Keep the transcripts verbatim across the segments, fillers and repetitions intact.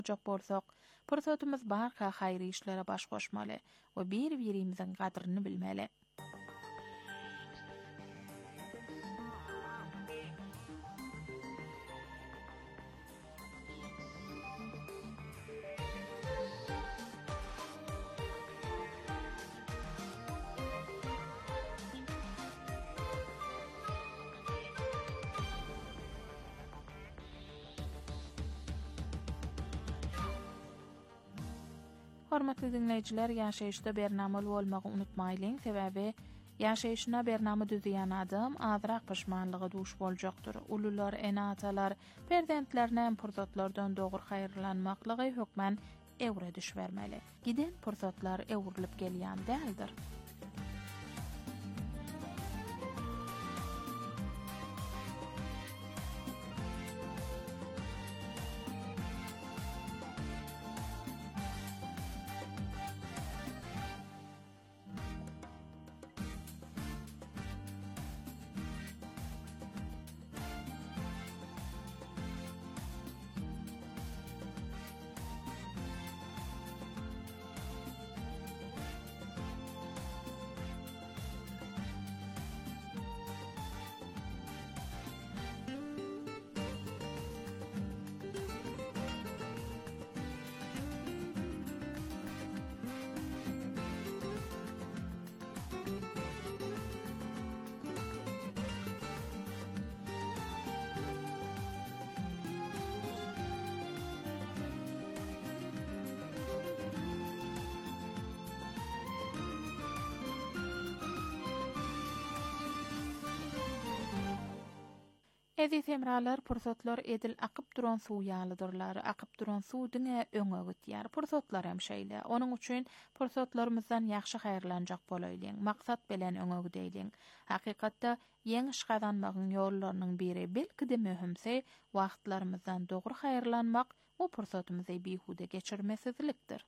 Çok bolsak, pursatymyz barka haýry işlere baş goşmaly we bir-birimiziň gadryny bilmeli. Hormatly dinleýijiler, ýaşaýyşda bernamaly bolmagy unutmaýlyň. Sebäbi ýaşaýyşyna bernama düzýän adam azrak pişmanlygy duş boljakdyr. Ulular, enatalar, perzentlerine pursatlardan dogry haýyrlanmaklygy hökmen ewre düşbermeli. Giden pursatlar ewrilip gelýän däldir. Ezi semralar pursatlar edil akyp duran suw ýalydyrlar. Akyp duran suw diňe öňe gitýär. Pursatlar hem şeýle. Onuň üçin pursatlarymyzdan ýaxşy haýyrlanjak bolaýlyň. Maksat bilen öňe gideýliň. Hakykatda ýeňiş gazanmagyň ýollarynyň biri belki-de möhümse wagtlarymyzdan dogry haýyrlanmak we pursatymyzy bihude geçirmesizlikdir.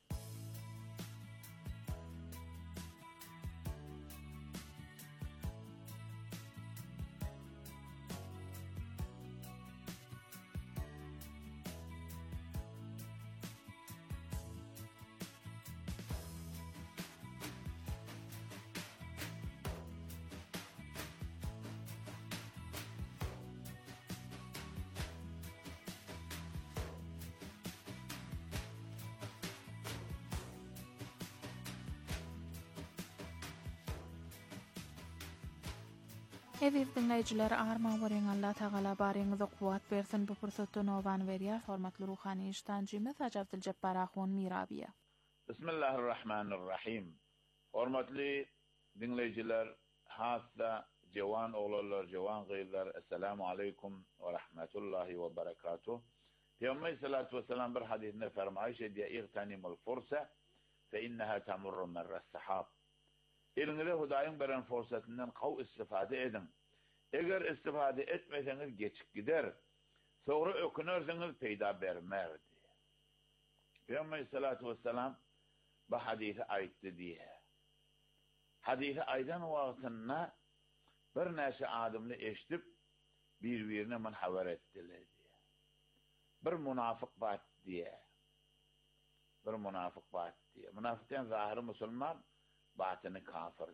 Eziz dinleyijiler, arman boreň Allah Taala baryňyza kuwat bersin. Bu pursatda nowan berýär. Hormatly ruhany iştancymyz Hacı Abdyljabbbar Ahun Mirabiýa. Bismillahirrahmanirrahim. Hormatly dinleyijiler, hassa jewan oglanlar, jewan gyýlar, assalamu aleykum we rahmetullahi we berekatuh. Peygamber sallallahu aleyhi ve sellem bir hadisinde fermaýş edýär: "İgtanimul fursa fe innaha tamurru marras sahab." Elinize Hudaýyň beren fursatyndan gaw istifade edin. Eger istifade etmeseňiz geçip gider, sonra ökünerseňiz peýda bermerdi. Peygamber sallallahu aleyhi ve sellem bu hadisi aýtdy diýe. Hadisi aýdan wagtynda bir näçe adamly eşdip bir-birine men habar etdiler diýe. Bir munafyk bat diýe. Bir munafyk bat diýe. Munafykdan zahiry musulman, batyny kafir.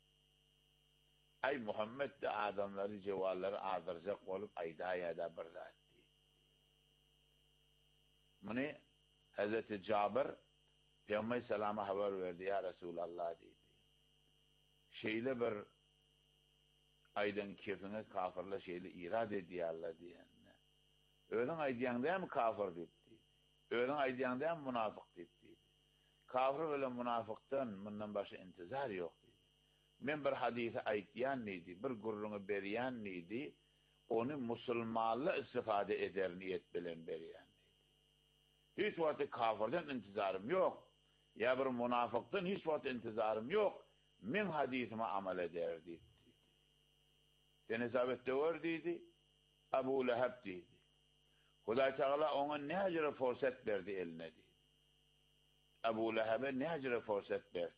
Ay Muhammed de adamları cevallary azırjak bolup aýdaýa-da bir zat diýdi. Muni Hazreti Cabir Peygamber salama habar verdi, ya Resulallah diýdi. Şeýle bir aýdan kefine kafirler şeýle irad edýärler diýende. Öňe aýdýanda kafir diýdi. Öňe aýdýanda munafyk diýdi. Kafir bilen munafykdan mundan başga intizar ýok diýdi. Men bir hadisi aýtýan neydi, bir gurruny berýän neydi, onu musulmanly istifade eder niyet bilen berýän neydi. Hiç wagt kafirden intizarym ýok, ya bir munafykdan hiç wagt intizarym ýok, men hadisime amal eder diýdi. Denizabet döwür diýdi, Abu Lahab diýdi. Hudaý Taala oňa näjere fursat berdi eline diýdi. Abu Lahab'a näjere fursat berdi.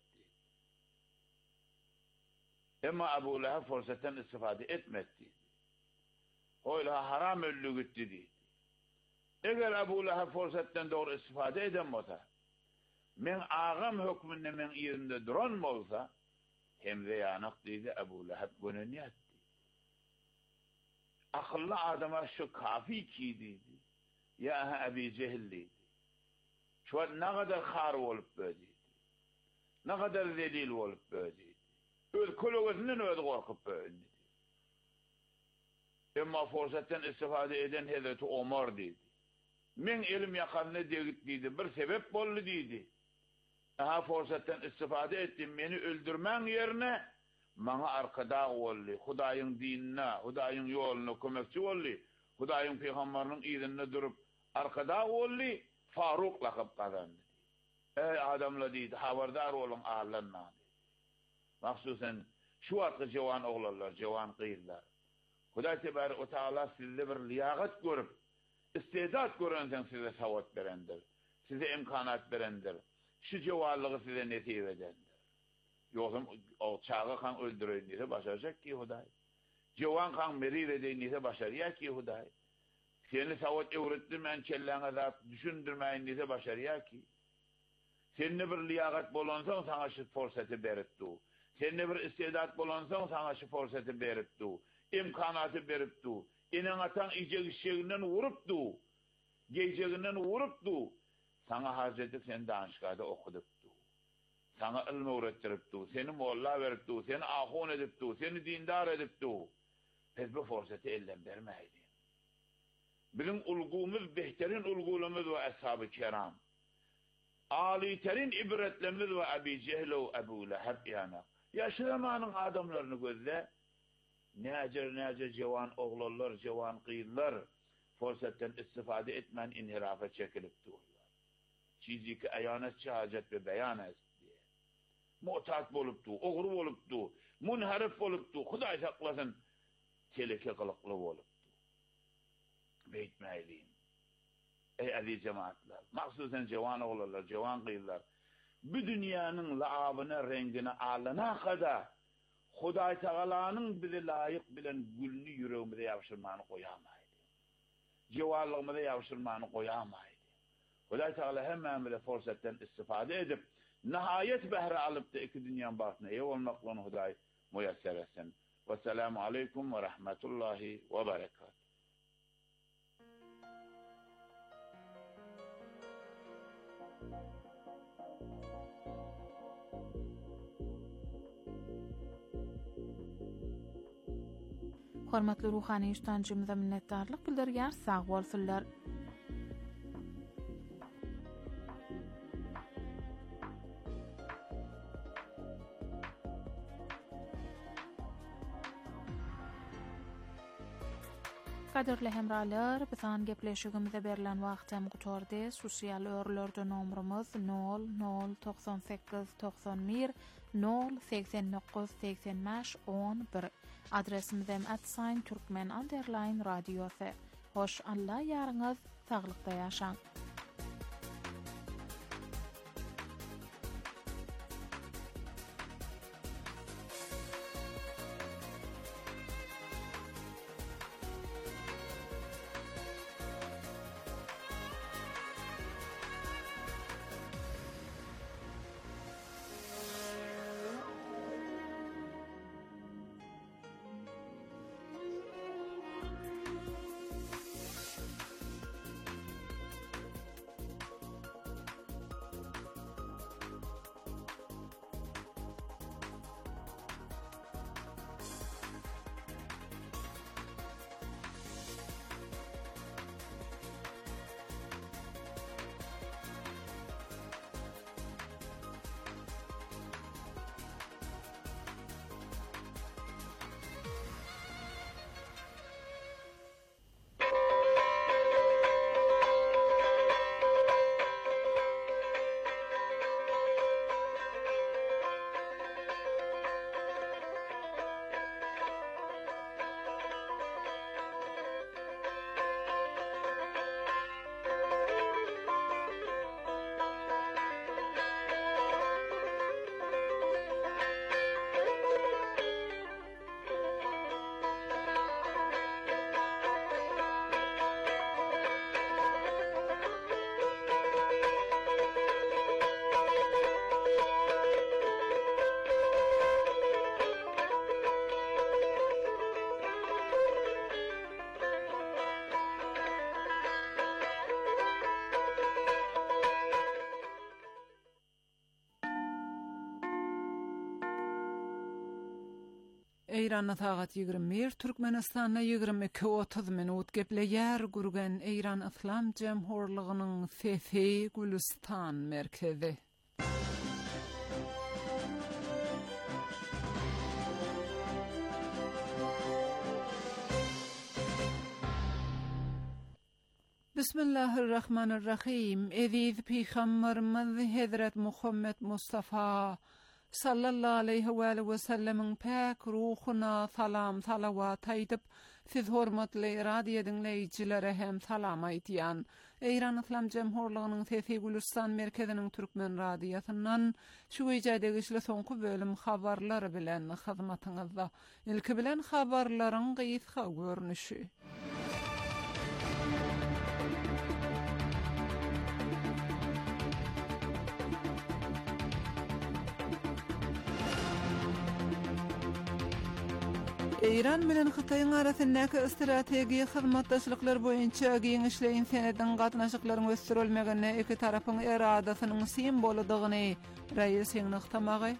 Emma Abu Lahab fursatdan istifade etmedi. Oyla haram öllü gitti diýdi. Eger Abu Lahab forsatdan doğru istifade eden bolsa, men ağam hükmünde men yerinde duran bolsa, hem de yanık dedi Abu Lahab göneni etti. Akıllı adama şu kafi ki dedi. Ya Ebi Cehil dedi. Şu ne kadar xar olup böyle. Ne kadar zelil olup böyle. Öz kologözünden öz korkup böyle. Emma forsatdan istifade eden Hazreti Ömer dedi. Men elim yakanına degit dedi. Bir sebep bollu dedi. Aha forsatdan istifade ettim. Beni öldürmen yerine bana arkada oldu. Hudaýyň dinine, Hudaýyň yoluna kömekçi oldu. Hudaýyň peygamberinin izinde durup arkada oldu. Faruk lakap kazandı. Ey adamla dedi. Habardar olun ağlanma. Mahsusen şu vakti cevan oğlanlar, cevan kıyırlar. Hudaý Tebarek ve Teala sizde bir liyagat görüp, istedat görensen size savat berendir. Size imkanat berendir. Şu cevallığı size nesip edendir. Yoksa o çağı kan öldürüyor neyse başaracak ki Hudaý. Cevan kan merir edeyim neyse başarıyor ki Hudaý. Seni savat öğrettirmeyen kellana zat düşündürmeyen neyse başarıyor ki. Seninle bir liyagat bolonsan sana şu fırsatı beripdi. Seninle bir istedat bolonsan sana şu fırsatı beripdi. İmkanatı beripdi. Enen atan ijek şeginden vurupdu. Geceginden vurupdu. Sana hazreti sen danışgada okudupdu. Sana ilmi öğrettiripdi. Seni molla veripdi. Seni ahun edipdi. Seni dindar edipdi. Biz bu fırsatı elden vermeydi. Bizim ulgumuz, behterin ulgulumuz ve ashab-ı kiram. Aliterin ibretlerimiz ve Ebi Cehil ve Ebu Lahab yana. Yaşamanın adamlarını gözle. Necer necer cevan oğlanlar, cevan kıyırlar fırsattan istifade etmen inhirafa çekilip dururlar. Çiziki ayanet hacet ve beyan etdi. Mutat bolupdu, oğru bolupdu, munharif bolupdu. Hudaý saklasın, teleke kılıklı bolupdu. Beytmeyliyim. Ey aziz cemaatler, maksusen cevan oğlanlar, cevan kıyırlar. Bu dünyanın laabına, rengine alana kadar Hudaý Teala'nın bize layık bilen gülünü yüreğimize yapıştırmanı koyamaydı. Cevarlığımıza yapıştırmanı koyamaydı. Hudaý Teala hemen bile fırsattan istifade edip nihayet behre alıp da iki dünyanın bahtına ev olmakla Hudaý müyesser etsin. Vesselamu aleyküm ve rahmetullahi ve berekatuhu. Hormatly ruhany iştancymyza minnetdarlyk bildirýär. Sag bolsunlar. Kaderli hemralar, bizan gepleşigimize berilen wagtam gutordy. Sosial örlerde nomrumuz nol nol doksan sekiz doksan bir nol seksen dokuz seksen beş on bir. Adresimiz hem at sign Türkmen underline radyosu. Hoş Allah yarınız, sağlıkta yaşan. Eýranda sagat ýygrimi bir, Türkmenistanda ýygrimi iki otuz minut gepleýär gürgen Eýran Islam Jemhurlygynyň Sesi Gülistan merkezi. Bismillahirrahmanirrahim. Eziz Peygamberimiz Hazret Muhammed Mustafa sallallahu aleyhi ve sellemin pek ruhuna salam salavat aýdyp, siz hormatly radio dinleýijilere hem salam aýdýan. Eýran Islam Jemhurlygynyň Sesi Gülistan merkeziniň türkmen radiosundan şu ýerde güçli soňky bölüm habarlary bilen hyzmatyňyzda. Ilki bilen habarlaryň gysga görnüşi. Eýran bilen Hytaýyň arasyndaky strategiýa hyzmatdaşlyklar boýunça giňişleýin seneden gatnaşyklaryň ösdürilmegine iki tarapyň eradasynyň simboldygyny Reis ýygnykdamagy.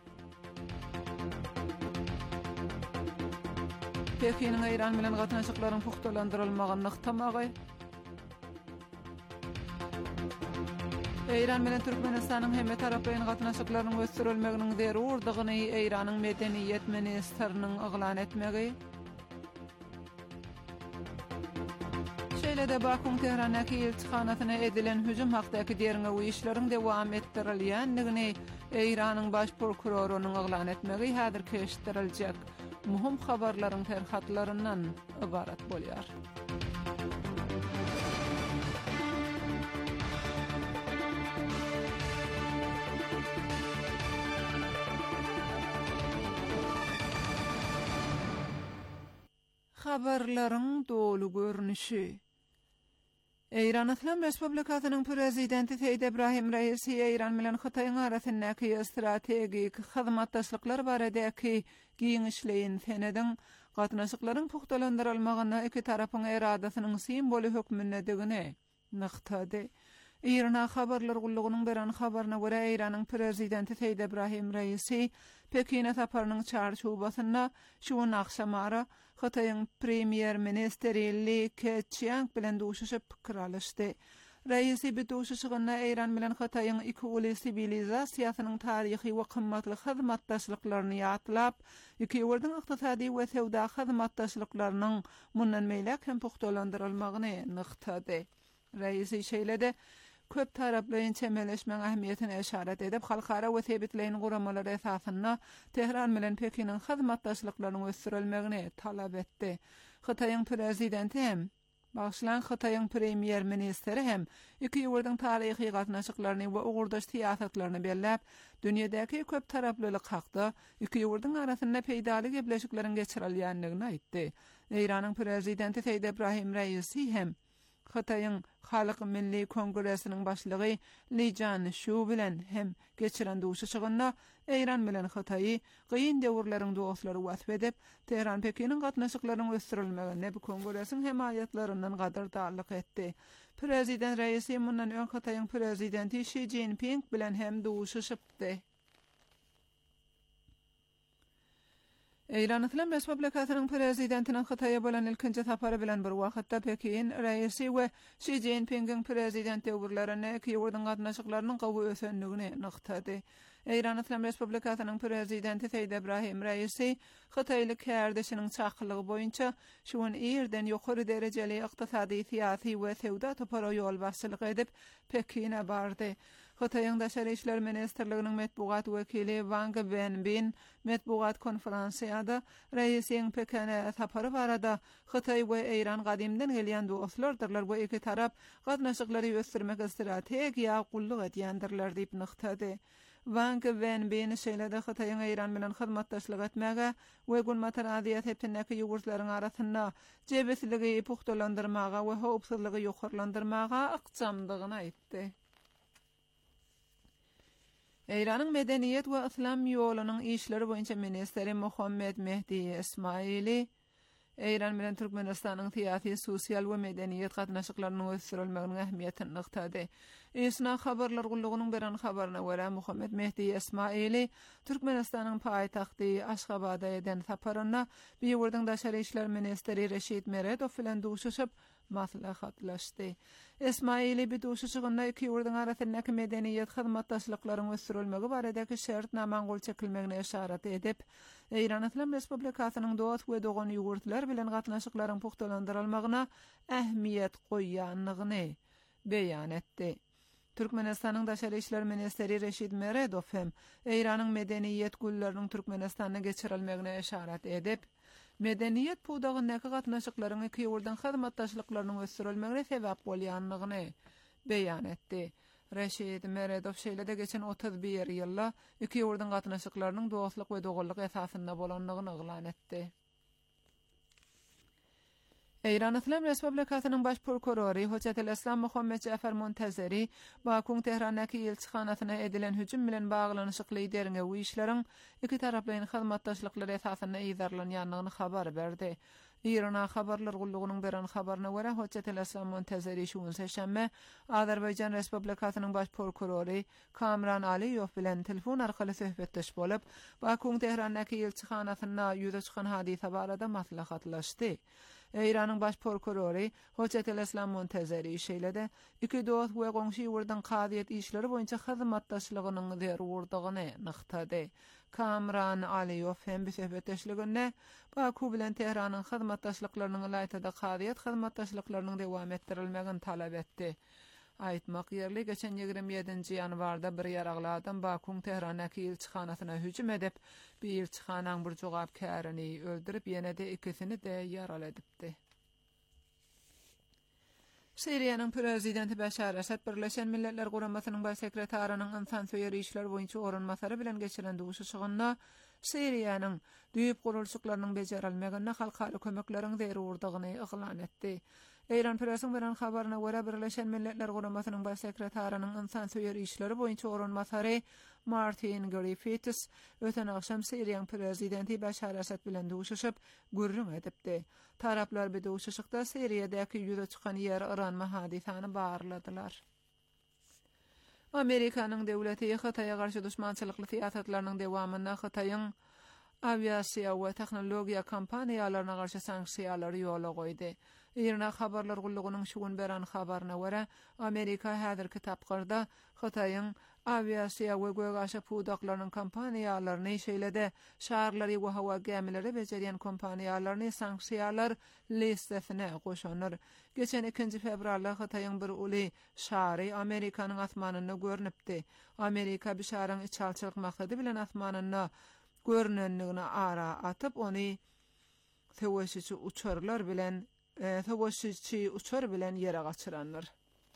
Pekiniň Eýran bilen gatnaşyklaryň puhtalandyrylmagyny ňyktamagy. Eýran bilen Türkmenistanyň hemme taraplaryň gatnaşyklaryň ösdürilmeginiň zerurdygyny Eýranyň medeniýet ministriniň eglan etmegi. Şeýle-de Bakuň Tehranaky elçixanasyna edilen hüjüm hakdaky deriňe uýuşlaryň dewam etdirilýändigini Eýranyň baş prokurorunyň eglan etmegi häzir keşdiriljek. Muhim habarlaryň terhatlaryndan ibarat bolýar. Habarlaryň dolu görnüşi. Eýran Islam Respublikasynyň prezidenti Seýid Ebrahim Reisi Eýran bilen Hytaýyň arasyndaky strategik hyzmatdaşlyklar baradäki giňişleýin seneden gatnaşyklaryň puhtalandyrylmagyna iki tarapyň eradasynyň simboly hökmündigine nykdady. Eýran habarlar gullugynyň beran habaryna görä Eýranyň prezidenti Seýid Ebrahim Reisi Pekine saparynyň çarşubasynda şu akşamara Hytaýyň premier ministeri Li Keqiang bilen duşuşyp pikir alışdy. Reisi bu duşuşygyna Eýran bilen Hytaýyň iki uly sivilizasiýasynyň taryhy we kymmatly hyzmatdaşlyklaryny ýatlap, iki ýurdyň ykdysady we sewda hyzmatdaşlyklarynyň mundan meýlek hem puhtalandyrylmagyny nykdady. Reisi şeýle-de köp taraplyň çemeleşmeň ähmiýetine işaret edip, halkara we sebitleýin guramalary esasynda Tehran bilen Pekiniň hyzmatdaşlyklarynyň ösdürilmegini talap etdi. Hytaýyň prezidenti hem başlan Hytaýyň premier ministri hem iki ýurdyň taryhy gatnaşyklaryny we ugurdaş siýasatlaryny belläp, dünýädäki köp taraplylyk hakda iki ýurdyň arasynda peýdaly gepleşikleriň geçirilýändigini aýtdy. Eýranyň prezidenti Seýid Ebrahim Reisi hem Hytaýyň Halyk Milli Kongresiniň başlygy Li Janshu bilen hem geçiren duşuşygynda Eýran bilen Hytaýy gyn döwürleriň dostlary wasp edip, Tehran Pekiniň gatnaşyklarynyň ösdürilmegine bu kongresiň hemaýatlaryndan gadardarlyk etdi. Prezident Reisi mundan öň Hytaýyň prezidenti Xi Jinping bilen hem duşuşypdy. Eýran Islam Respublikasynyň prezidentiniň Hytaýa bolan ilkinji sapary bilen bir wagtda Pekin Reisi we Xi Jinping'iň prezident döwürlerine iki ýurdyň gatnaşyklarynyň gowy ösenligini nykdady. Eýran Islam Respublikasynyň prezidenti Seýid Ebrahim Reisi Hytaýly kärdeşiniň çaklygy boýunça şuň ýerden ýokary derejeli ykdysady, syýasy we sewda topara ýol başçylyk edip Pekine bardy. Hytaýyň Daşary işler ministrliginiň metbuat wekili Wang Wenbin metbuat konferensiýada Reisiň Pekine sapary barada Hytaý we Eýran gadymdan gelýän dostlardyrlar bu iki tarap gatnaşyklary ösdürmek strategiýa gullyk edýändirler diýip nykdady. Wang Wenbin şeýle-de Hytaýyň Eýran bilen hyzmatdaşlyk etmäge we gulmatar adiýat hepdeki ýugurlaryň arasynda jebesligi puhtalandyrmaga we howpsuzlygy ýokarlandyrmaga ykjamdygyny aýtdy. Eýranyň medeniýet we islam ýolunyň işleri boýunça ministri Muhammed Mehdi Ismaili Eýran bilen Türkmenistanyň tiýasy, sosial we medeniýet gatnaşyklarynyň ösürilmeginiň ähmiýetini nykdady. Esna habarlar gullugynyň beren habaryna görä Muhammed Mehdi Esmaili Türkmenistanyň paýtagty Aşgabatda eden saparyna bir wurdyň daşary işler ministeri Reşit Meredov bilen duşuşyp maslahatlaşdy. Esmaili bir duşuşygynda iki wurdyň arasyndaky medeniýet hyzmatdaşlyklaryň ösürilmegi baradaky şertnaman gol çekilmegine işaret edip, Eýran Islam Respublikasynyň dowat we dogan ýurtlar bilen gatnaşyklaryň puhtalandyrylmagyna ähmiýet goýýanlygyny beýan etdi. Türkmenistanyň daşary işler ministeri Reşit Meredov hem Eýranyň medeniýet güllarynyň Türkmenistana geçirilmegine işaret edip, medeniýet pudagynyňky gatnaşyklaryň iki ýurdyň hyzmatdaşlyklarynyň ösürilmegine sebäp bolýanlygyny beýan etdi. Reşit Meredov şeýlede geçen otuz bir ýylda iki ýurdyň gatnaşyklarynyň dowatlyk we dogallyk esasynda bolanlygyny eglan etdi. Eýran Islam Respublikasynyň baş prokurory Hoçatel Islam Muhammed Jafer Montazeri Bakuň Tehrandaky elçixanasyna edilen hüjüm bilen baglanyşykly derine we işleriň iki taraplaryň hyzmatdaşlyklary esasynda ýazarlanýanlygyny habar berdi. Eýran habarlar gullugynyň beren habaryna görä Hoçatel Islam Montazeri şu seşembe Azerbaýjan Respublikasynyň baş prokurory Kamran Aliýow bilen telefon arkaly söhbetdeş bolup, Bakuň Tehrandaky elçixanasyna ýüze çykan hadisa barada maslahatlaşdy. Eýranyň baş prokurory Hoçatel Islam Montazeri şeýlede iki dost we goňşy ýurdyň kadyet işleri boýunça hyzmatdaşlygynyň derwurdygyny nykdady. Kamran Aliýow hem bir söhbetdeşliginde Baku bilen Tehranyň hyzmatdaşlyklarynyň laýtada kadyet hyzmatdaşlyklarynyň dowam etdirilmegini talap etdi. Aýtmak ýerli geçen ýigirmi ýedinji ýanwarda bir ýaragladan Bakuň Tehrandaky elçixanasyna hüjüm edip, bir elçixanaň bir jogapkaryny öldürip, ýene-de ikisini de ýaraladipdi. Siriýanyň prezidenti Bashar Asad Birleşen Milletler Guramasynyň baş sekretarinyň insan söýeri işler boýunça oranmasary bilen geçiren duşuşygynda Siriýanyň düýüp gurulşyklarynyň bejerilmegine halkary kömekleriň zerurdygyny eglan etdi. Eýran presiň beren habaryna görä Birleşen Milletler Guramasynyň baş sekretarinyň insan söýeri işleri boýunça oranmasary Martin Griffiths öten akşam Siriýanyň prezidenti Bashar Asad bilen duşuşyp gürrüň edipdi. Taraplar bir duşuşykda Siriýadaky ýüze çykan ýer Iran hadisany barladylar. Amerikanyň döwleti Hitaýa garşy düşmançylykly siýasatlarynyň dowamyna Hitaýyň aviasiýa we tehnologiýa kompaniýalaryna garşy sanksiýalary ýola goýdy. Eýran habarlar gullugynyň şugun beren habaryna görä, Amerika häzirki tapgyrda Hitaýyň aviasiýa we gögaşy pudaklarynyň kompaniýalaryny şeýlede şaharlary we hawa gemileri bejerýän kompaniýalaryny sanksiýalar listesine goşanlar. Geçen ikinji fevralda Hitaýyň bir uly şahary Amerikanyň asmanyny görnüpdi. Amerika bir şahryň içalçylyk maksady bilen asmanyny görnenligini ara atyp ony teweşçi uçarlar bilen e, teweşçi uçar bilen ýere gaçyranlar.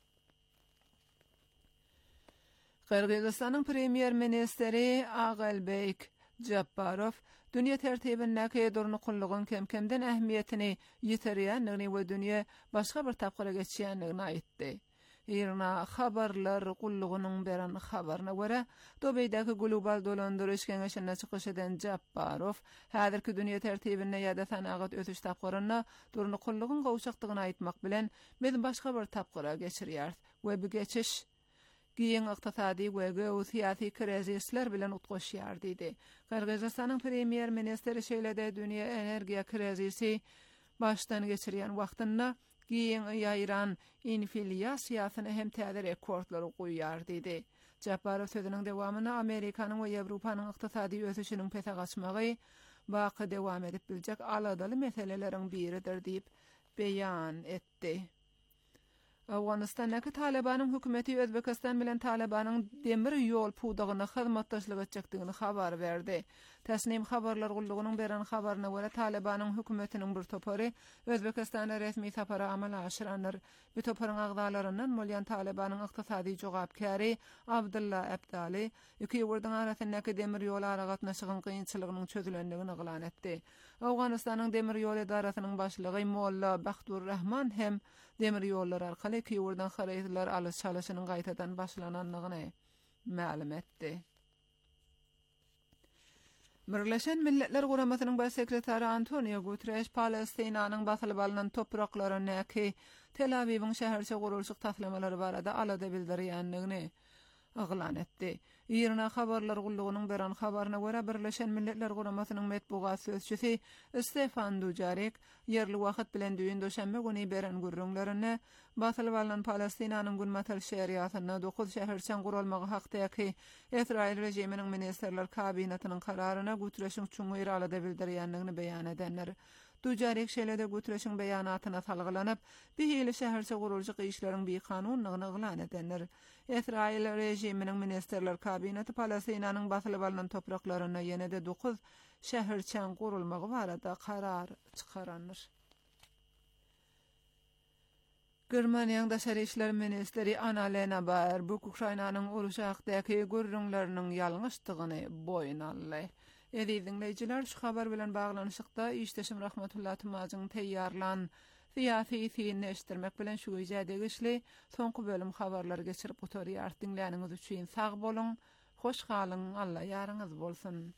Kyrgyzstanyň premier ministeri Ağalbek Jabbarov dünýä tertibindäki durny kullugyň kemkemden ähmiýetini ýitirýändigini we dünýä başga bir tapgyra geçýändigini aýtdy. Eýran habarlar gullugynyň beren habaryna görä, Dobeýdaky global dolandyryş kengeşine çykyş eden Jabbarov häzirki dünýä tertibinde ýa-da sanagat ötüş tapgyryna durny kullugyň gowşakdygyny aýtmak bilen biz başga bir tapgyra geçirýär we bu geçiş giýen ykdysady we geosyýasy krizisler bilen utgaşýar diýdi. Kyrgyzstanyň premier ministeri şeýlede dünýä energiýa krizisi başdan geçirýän wagtynda giýen ýaýran inflyasiýasyny hem täze rekordlary goýýar diýdi. Jabbarov sözüniň dowamyna Amerikanyň we Ýewropanyň ykdysady ösüşiniň pese gaçmagy baky dowam edip biljek aladaly meseleleriň biridir diýip beýan etdi. Awganistanyň Talibanyň hökümeti Özbekistan bilen Talibanyň demir ýol pudagyna hyzmatdaşlyk etjekdigini habar berdi. Täsnim habarlar gullugynyň beren habaryna görä Talibanyň hökümetiniň bir topary Özbekistana resmi sapara amala aşyranlar. Bu toparyň agdalaryndan bolýan Talibanyň ykdysady jogapkary Abdulla Abdali iki ýurdyň arasyndaky demir ýol ara gatnaşygyň kynçylygynyň çözülendigini eglan etdi. Awganistanyň demir ýol idarasynyň başlygy Molla Bahtur Rahman hem demir ýollar arkaly iki ýurdan hareýetler alyş çalışynyň gaýtadan başlananlygyny ma'lum etdi. Birleşen Milletler Guramasynyň baş sekretary Antonio Guterres Palestinanyň basylyp alynan topraklaryny Tel Aviwyň şäherçe gurulşyk taslamalary barada alada bildirýändigini aglan etdi. Ýerine habarlar gullugynyň beran habaryna görä Birleşen Milletler Guramasynyň medpugat sözçüsi Stefan Dujarric ýerli wagt bilen düýün döşenme güni beran gurrunlaryny basylyp alynan Palestinanyň gulmatal şeriatyna dokuz şäherçe gurulmagy hakdaky Israil rejiminiň ministerler kabinetining kararyna Guterres'iň çuňy alada bildirýändigini beýan edenler. Dujarric şeýlede Guterres'iň beýanatyna salgylanyp, biýeli şäherçe gurulşyk işleriň bir kanunlygyny eglan edenler. Israil rejiminiň ministerler kabineti Palestinanyň basylyp alynan topraklaryna ýene-de dokuz şäherçe gurulmagy barada karar çykaranlar. Germaniýanyň daşary işler ministeri Annalena Baerbock Ukrainanyň uruşy hakdaky gurrunlarynyň ýalňyşdygyny boýun aldy. Edi dinleyijiler, şu habar bilen baglanyşykda işdeşim Rahmetullah Tymaz'yň teýýarlan fiýasy fiýini eşitdirmek bilen şu ýerde geçli soňky bölüm habarlary geçirip oturýar. Dinläniňiz üçin sag bolun, hoş galyň, Allah ýarynňyz bolsun.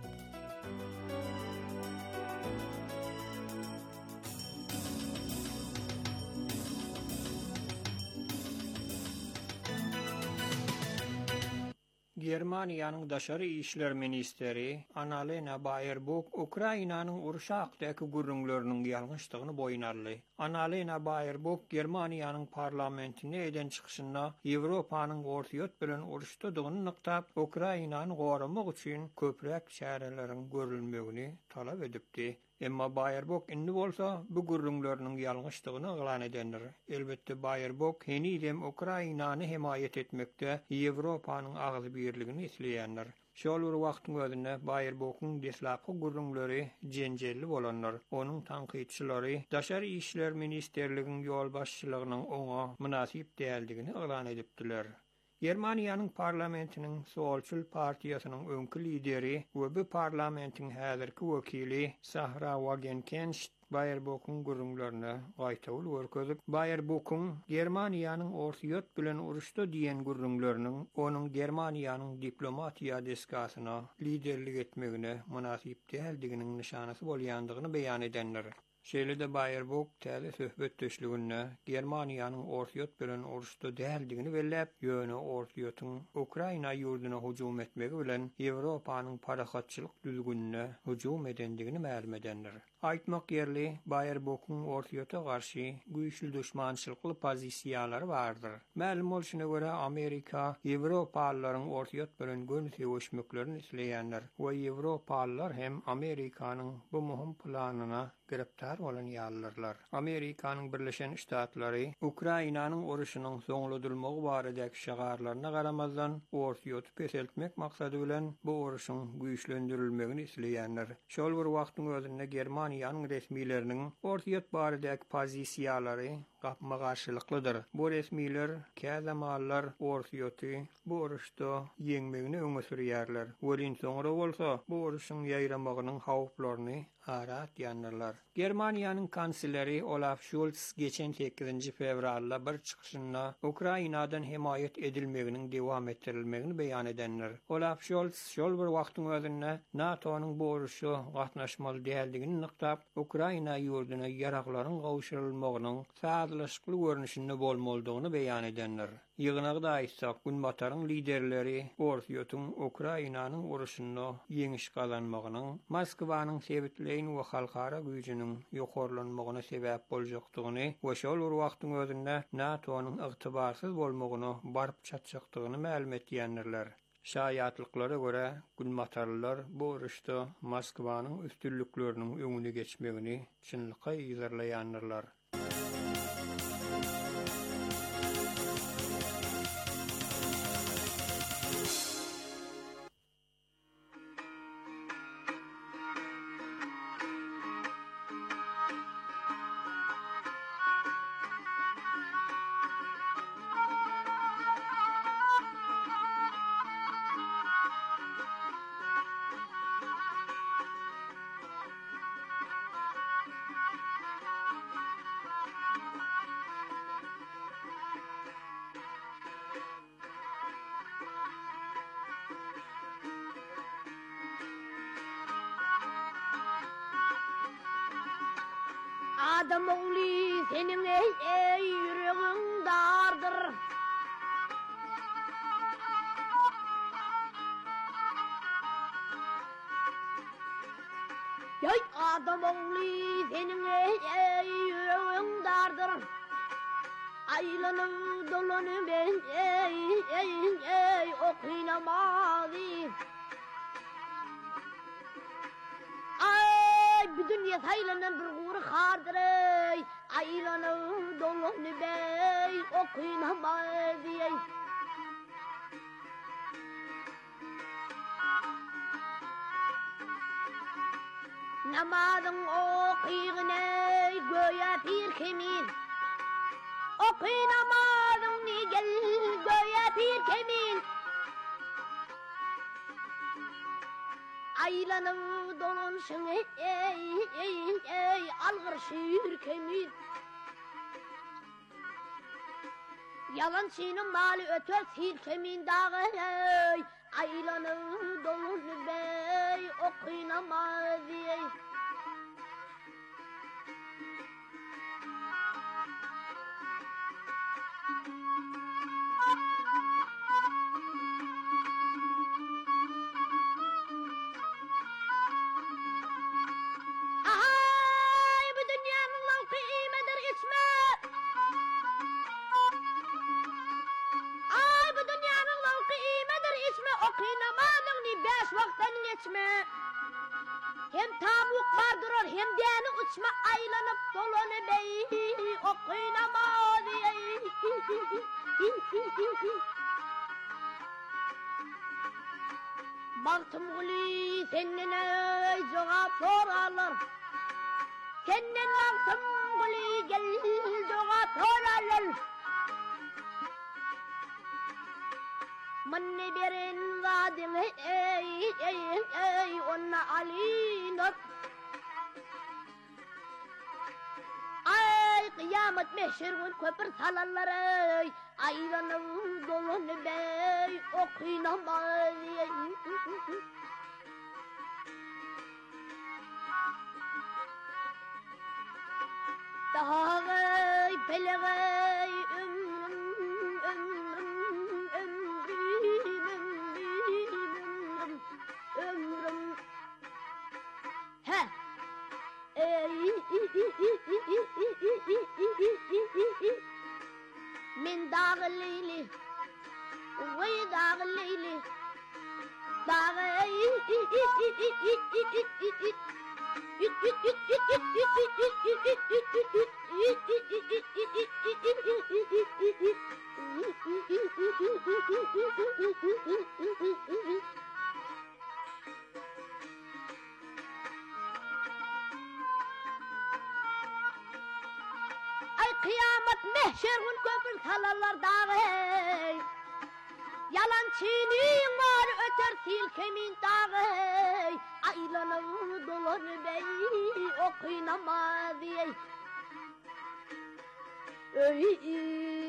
Germaniýanyň daşary işler ministeri Annalena Baerbock Ukrainanyň uruşy hakdaky gurrunlarynyň ýalňyşdygyny boýun aldy. Annalena Baerbock Germaniýanyň parlamentine eden çykyşynda Ýewropanyň ortaýot bilen uruşdygyny nykdap, Ukrainany goramak üçin köprek çäreleriň görülmegini talap edipdi. Emma Baerbock indi bolsa bu gurrunlarynyň ýalňyşdygyny eglan edenler. Elbetde Baerbock henidem Ukrainany himayet etmekde Ýewropanyň agzy birligini isleýänler. Şol bir wagtyň özünde Baerbock'un deslapky gurrunlary jenjelli bolanlar, onuň tanqidçilary daşary işler ministerligiň ýol başçylygynyň oňa münasip däldigini eglan edipdiler. Germaniýanyň parlamentiniň Solçul partiýasynyň öňkü lideri we bu parlamentiň häzirki wekili Sahra Wagenknecht Baerbock'un gurrunlaryny gaýtawl görkezip, Baerbock'un Germaniýanyň ortaýot bilen uruşdy diýen gurrunlarynyň onuň Germaniýanyň diplomatiýa deskasyna liderlik etmegine münasip däldiginiň nişanasy bolýandygyny beýan edenler. Şeýlede Baerbock täze söhbet döşlügünde Germaniýanyň ortaýot bilen uruşdy däldigini belläp, ýöne ortaýotyň Ukraina ýurduna hujum etmegi bilen Ýewropanyň parahatçylyk düzgünine hujum edendigini ma'lum edenler. Aýtmak ýerli, Baerbock'un ortaýota garşy güýçli düşmançylykly pozisiýalary bardyr. Ma'lum bolşuna görä Amerika Ýewropalylaryň ortaýot bilen gönüsi öşmeklerini isleýänler we Ýewropalylar hem Amerikanyň bu muhim planyna giriptar bolan ýallarlar. Amerikanyň Birleşen Ştatlary Ukrainanyň uruşynyň soňladyrylmagy baradaky şagarlaryna garamazdan ortaýoty peseltmek maksady bilen bu uruşyň güýçlendirilmegini isleýänler. Şol bir wagtyň özünde Germaniýanyň resmileriniň ortaýot baradaky pozisiýalary gapma garşylyklydyr. Bu resmiler käzamallar ortaýoty bu uruşda ýeňmegini öňe sürýärler. Welin soňra bolsa bu uruşyň ýaýramagynyň hawplaryny arat ýanlarlar. Germaniýanyň kansleri Olaf Scholz geçen sekizinji fevralda bir çykyşynda Ukrainadan himayet edilmeginiň dewam etdirilmegini beýan edenler. Olaf Scholz şol bir wagtyň özünde NATO'nyň bu uruşy gatnaşmaly däldigini nykdap, Ukraina ýurduna ýaraklaryň gawşyrylmagynyň saadlaşykly görnüşinde bolmalydygyny beýan edenler. Ýygnagda aýtsak, Günbataryň liderleri ortaýotyň Ukrainanyň uruşynda ýeňiş gazanmagynyň Moskwanyň sebitleýin we halkara güýjüniň ýokarlanmagyna sebäp boljakdygyny we şol bir wagtyň özünde NATO'nyň ygtybarsyz bolmagyny barp çatjakdygyny ma'lum etýänler. Şaýatlyklara görä Günbatarlylar bu uruşda Moskwanyň üstünlükleriniň öňüne geçmegini çynlyka ýygyrlaýanlar. adam oğlu senin ey, ey yüreğin dardır. Yay adam oğlu senin ey, ey yüreğin dardır. Aylanıp dolanıp ben ey ey ey okuyamazım. Ay bu dünya saylanan bir uğur kardır ey. Aylanıp dolanıp ey okuyamazım. Namazın okuyun ey göğe bir kemin. Okuyamadım ni gel göğe bir kemin. Aylanıp dolanışın ey ey ey ey algır şiir kemin. Yalan senin mali öter sil kemin dağı ey. Aylanıp dolanıp ey okuyamaz ey. Hem tavuk vardır hem deni uçma aylanıp dolanıp ey okuyamaz ey. Baktım uli senin ey cevap sorarlar. Senin baktım uli gel cevap sorarlar. Manne berin vadim ey ey ey onna alinat. Ay kıyamet meşhurun köpür salallar ey. Aylanıp dolanıp ey okuyamaz ey. Daha ey pelegey ömrüm ömrüm ömrüm ömrüm ömrüm he ey min dağ leyli vay dağ leyli dağ ey ay kıyamet mehşerun köpür salarlar dağı. Yalan çiğnin var öter silkemin dağı. Aylanıp dolanıp ey okuyamaz ey. Ey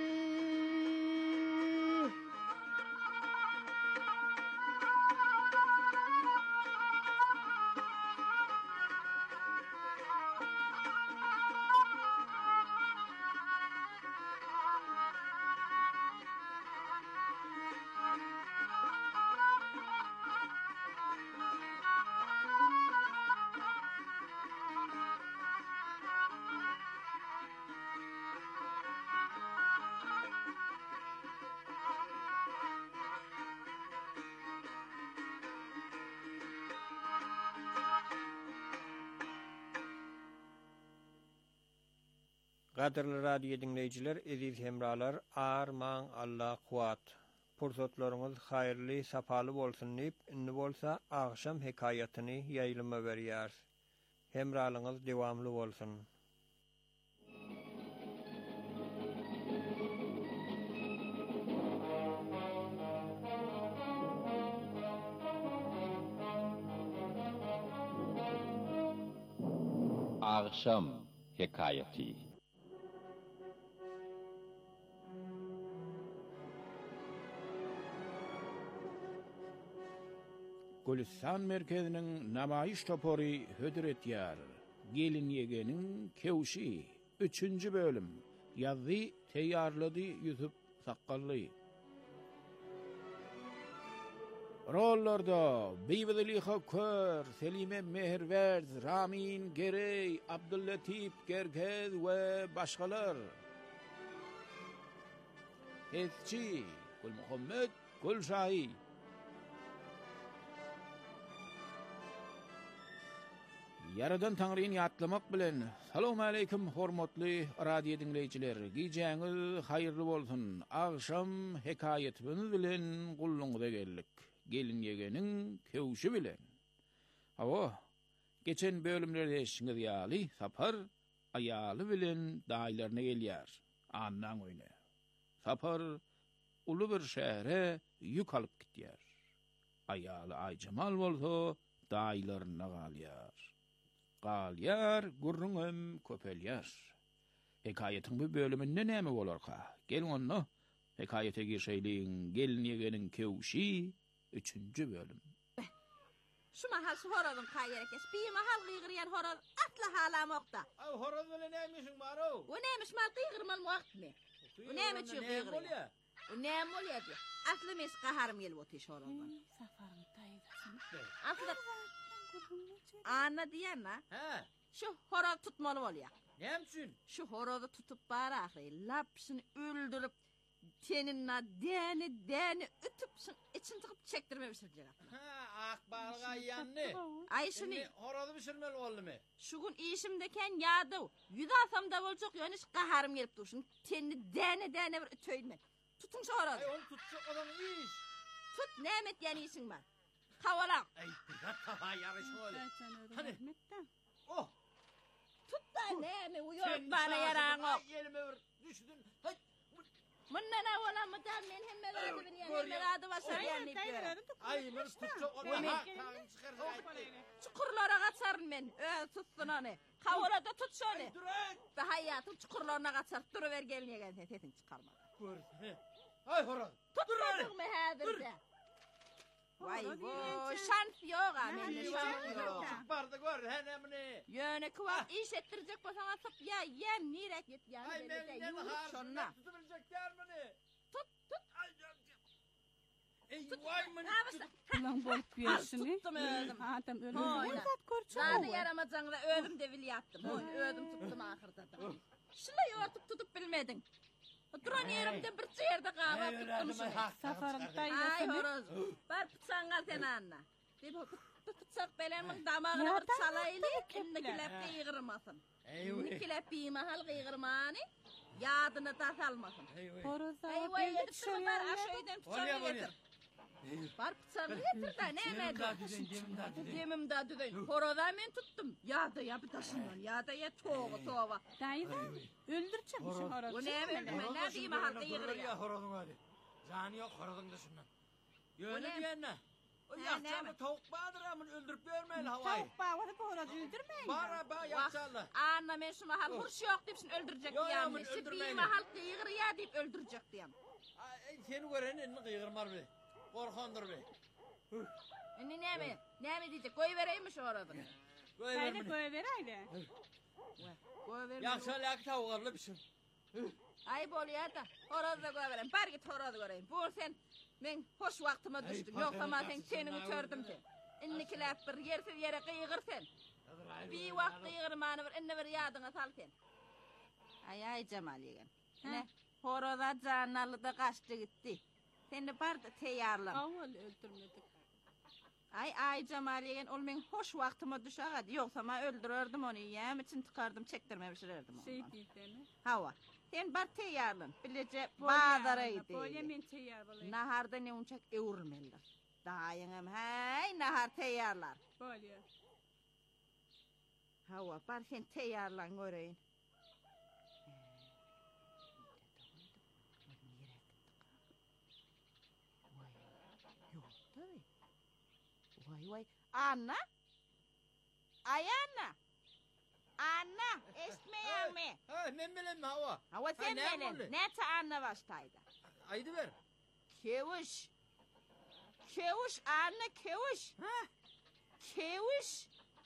Qadirli radio dinleyiciler, eziz hemralar, arman Allah kuat. Pursatlarınız hayırlı, sapalı bolsun deyip, inni bolsa akşam hikayetini yayılıma verýär. Hemralığınız devamlı bolsun. Akşam hikayeti. Gülistan merkezinin namayiş topori hödür etýär. Gelin Yegenin Kevşi üçüncü bölüm. Yazdı, teyarladı Yusuf Sakkallı. Rollarda Beybedeliha Kör, Selime Mehirverz, Ramin Gerey, Abdüllatif Gergez ve başkalar. Hezçi, Kul Muhammed, Kul Şahi. Yaradan Tanrı'yı yatlamak bilen, Salamu aleykum hormatly radio dinleyiciler. Gijäňiz hayırlı bolsun. Akşam hekayetimiz bilen gulluňyza geldik. Gelin Yegenin Kevşi bilen. Hawa, geçen bölümlerde eşiňiz ýaly Sapar aýaly bilen daýlaryna gelýär. Andan öýne. Sapar ulu bir şähere ýük alyp gitýär. Aýaly Aýjamal bolsa daýlaryna galýar. Galýar, gurrunum köpelýär. Hekaýetiň bu bölüminde näme bolarka? Gelin onu hekayete girşeýliň. Gelin Yegenin Kevşi üçüncü bölüm. Şu mahal şu horazın kaýerekes. Bir mahal gıygıryan horaz atla halamokda. Ay horaz bilen nämişiň baro? O nämiş mal gıygırmal wagtmy? O näme çy gıygırýar? O näme bolýar? Asly mes gaharym gelip otyş horazdan. Safarym taýdasyn. Asly Anna diýänna. Ha. Şu horaz tutmaly bolýar. Näme üçin? Şu horozu tutup barakly, lapşyny öldürüp teninna däni däni ütüpsün için tıkıp çektirme pişirjek. Ha, akbarga ýanny. Ay şunu horozy pişirmeli boldymy? Şugun işimdeken ýady. Yüz asamda boljak ýöne gaharym gelip durşun. Tenni däni däni bir ütöýme. Tutun şu horozy. Ay onu tutjak adam iş. Tut nämet ýany işiň bar. Hawalak. Ay tata ýarış bol. Hani? Oh. Tut da näme uýup bana ýaraň ok. Ýelime bir düşdün. Hay. Mundan awala mudan men hemme berdi beni ýene berdi başar ýany diýer. Ay men tutjak adam. Çukurlara gaçaryn men. Ö tutsun onu. Hawalada tut şöyle. Be hayatyň çukurlaryna gaçar duruver gelmegen setin çıkarma. Gör. Ay horoz. Tutmadyňmy häzirde? Vay bo, şans ýok ha, mende şans ýok. Barda gör, henemini. Ýöne kwak iş etdirjek bolsaň asyp ýa, ýem nirek ýet ýa. Ay menden harşonna. Tutubiljeklermini. Tut, tut. Ey vay meni. Ulan bolup ýerşini. Tuttum özüm. Adam öldü. Zat görçü. Zady yaramajaňda özüm de bilýärdim. Oy, özüm tutdum ahyrda. Şuna ýortup tutup bilmedin. Duran yerimde bir ýerde gaýap tutdum şunu. Safarym Ay taýdasyn. horoz. Bar pıçaňa sen anna. Dip pıçak belenin damagyna bir çalaýly, indikilep ýygyrmasyn. Indikilep ýymahal ýygyrmany, ýadyna tasalmasyn. Horoza Ay way edip bar aşaýdan pıçagy getir. Bar pıçagy getir da näme? Demim da düden. Horoza men tutdum. Ýada ýa bitaşyndan, ýada ýa toğu towa. Daýda öldürçek şu horozu. O näme? Näme ýymahal ýygyrýar? Horozun hadi. Jany ýok horozun da şundan. Ýöne ne? diýenne. O Ne, ýakçaly ne? tawuk badyr ama öldürüp bermeýil haway. Tawuk bagyny horozu öldürmeýin. Bara ba ýakçaly. Anna men şu mahal hurş ýok diýipsin öldürjek Yo, yo, diýäm. men Şu öldürmeýin. bir mahal ýygyrýar diýip öldürjek diýäm. Ay seni gören elini ýygyrmar be. Gorkandyr be. Indi näme? Näme diýjek? Goý bereymi şu horozy? Goý Taýda bermeli. goýa beraýdy. Goý berme. Ýakçaly ýak tawugarly pişir. Ay bolýar da. Horozy goý berem. Bar git horozy göreýin. Bu sen men hoş wagtyma düşdüm. Ýoksa ma sen senini çördüm sen. Innikilep bir ýersiz ýere gyýgyr sen. Bir wagt ýygyrmany bir inne bir ýadyňa sal sen. Ay ay Jamal ýegen. Ne? Horoza janaly da gaçdy gitdi. Sen de bar da teýarlan. Awal öldürmedik. Ay ay Jamal ýegen ol men hoş wagtyma düşägädi. Ýoksa ma öldürerdim onu. Ýam için tıkardım, çekdirme pişirirdim onu. Şey diýdimi? Hawa. Sen bar teýarlan. Bilece bazara ýeti. Boýa men teýar bolayım. Naharda ne unçak ewurmeldir. Daýyňam hey nahar teýarlar. Bolýar. Hawa bar sen teýarlan göreýin. Vay vay. Anna? Ay Anna. Anna, esmeýärmi? Ha, men bilen hawa. Hawa sen Ay, näme bilen. boldy? Näçe Anna baştaýda? Aýdy ber. Kewiş. Kewiş Anna kewiş. Ha? Kewiş.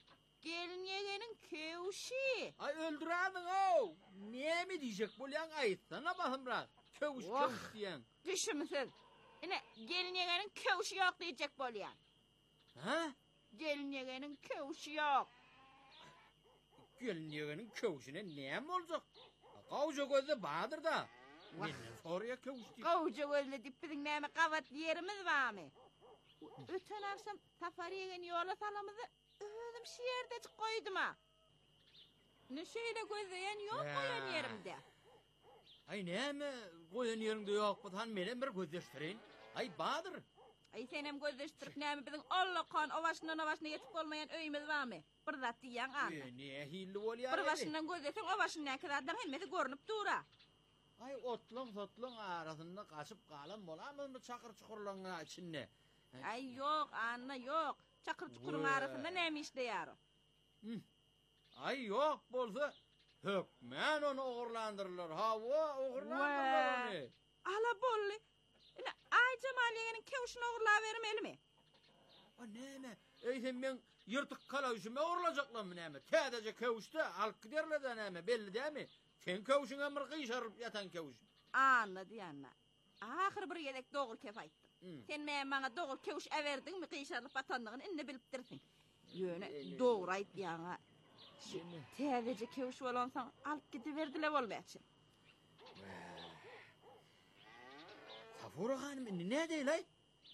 gelin yegenin kevşi. Ay öldüradın o. Ne mi diyecek bolyan ayıtsana bakın bırak. Kövüş Vah. kövüş diyen. Düşümsüz. Yine gelin yegenin kevşi yok diyecek bolyan. Ha? Gelin yegenin kevşi yok. Gelin yegenin kövüşüne ne mi olacak? Kavuşa gözü bağdır da. Benden soruya kövüş diyor. Kavuşa gözle dip bizim neme kavat yerimiz var mı? Öten akşam safar yegen yola salamızı özüm şehirde çık koydum ha. Ne şeyle gözleyen yok Ya. koyan yerimde. Ay ne mi koyan yerinde yok bu tan menen bir gözleştirin. Ay bağdır. Ay senem gözleştirip neme bizim Allah kan ovaşından ovaşına yetip olmayan öyümüz var mı? Bir zat diyen anla. E, ne hilli ol ya. Bir başından gözlesen ovaşından kadardan hemmeti görünüp dura. Ay otlun sotlun arasında kaçıp kalan bolamız mı çakır çukurlarına içinde? Ay yok anla yok. Çakır çukurun Vay. arasında neme işte yarı. Ay yok bolsa hökmen onu uğurlandırırlar. Hava uğurlandırırlar Vay. onu. Ala bolli. Yine ay Cemaliye'nin kevşini uğurluğa vermeli mi? O ne mi? Ey sen ben yırtık kala üşüme uğurlayacaklar mı ne mi? Tədece kevuşta halk giderler de ne mi? Belli değil mi? Sen kevuşun emir kıyışarıp yatan kevuş. Anladı anla. Ahir bir yedek doğul kef ayttın. Hı. Sen meğen bana doğul kevuş everdin mi kıyışarlık batandığını inne bilip dirsin. Yöne doğru ayt yana. Tədece kevuş olansan alıp gidiverdiler olmayacak. Safura hanım ne değil ay?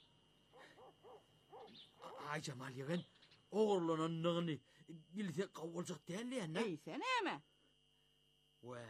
Ay Cemal yeğen oğurlananlığını bilse kavulacak değil ya ne? Ey sen eme. Ve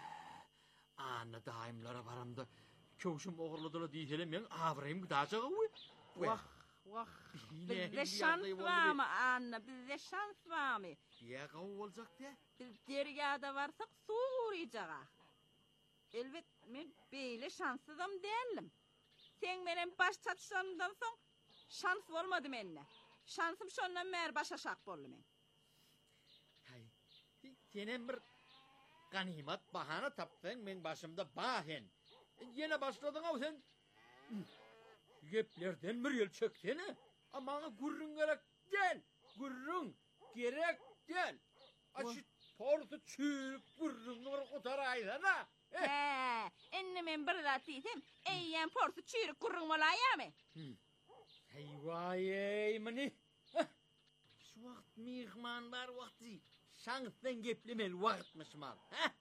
anna daimlara varamda kövüşüm oğurladılar diyelim ben avrayım gıdacağı ve. Vah vah. Yine Bizde şans var mı anna? Bizde şans var mı? Ya kavulacak diye. Biz deryada varsak su uğrayacağız. Elbet men böyle şanssızım değilim. Sen benim baş çatışlarımdan son şans olmadı menne. Şansım şondan mer başa şak bollu men. Hay. Senin bir ganimet bahana taptın men başımda bahen. Yine başladın av sen. Geplerden bir yıl çöksene. Ama gurrun gerek gel. Gurrun gerek gel. Açık portu çürük gurrun var otarayla ha. He, enne men bir zat diysem, eyyen porsu çürük kurrun molaya mı? Hey vay ey mani. Şu vakt mihman var vakti. Şansdan geplemel vaktmış mal. Ha?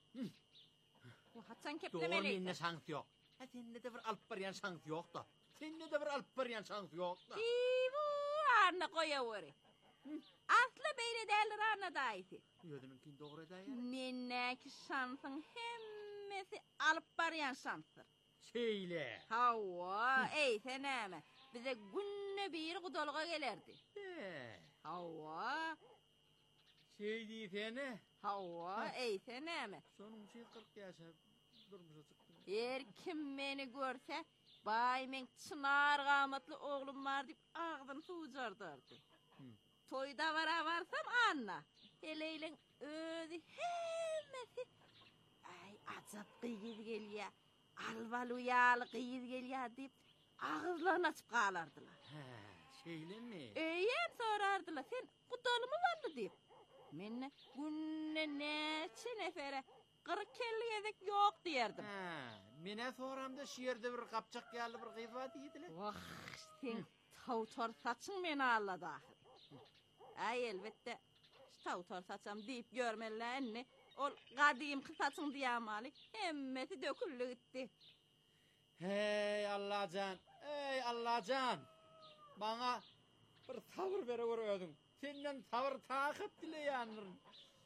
Bu hatsan Doğru keplemeli. minne şans yok. Ha sende de bir alıp baryan şans yok da. Sende de bir alıp baryan şans yok da. İvu arna koya vori. Aslı beyle derler arna dayısı. Yödününkin doğru da ya. Minneki şansın hemmesi alıp barayan şanstır. Şeyle. Hava, ey sen eme. Bize günne bir kudolga gelerdi. He. Hava, Şey diyene. hava, ey sen eme. Sonun şey kırk yaşa durmuş çıktı. Her kim beni görse, bay men çınar gamatlı oğlum var deyip ağzını sucardardı. Toyda vara varsam anla. Heleylen özü hemmesi. Ay acap kıyız geliyor. Alval uyalı kıyız geliyor deyip ağızlarını açıp kalardılar. He. Şeyle mi? Eğer sorardılar sen kutolu mu vardı deyip. Menne günne neçe nefere kırık kelli yedek yok diyerdim. Ha. Mine soramda şiirde bir kapçak geldi bir kıyfa deydiler. Vah sen tavtor saçın beni ağladı ahir. Ay elbette tavtor saçam deyip görmeliler enne. Ol kadim kısaçın diyamali hemmeti döküllü gitti. Hey Allahcan, hey Allahcan. Bana bir tavır veriveriyordun. Senden tavır takip dile yanırın.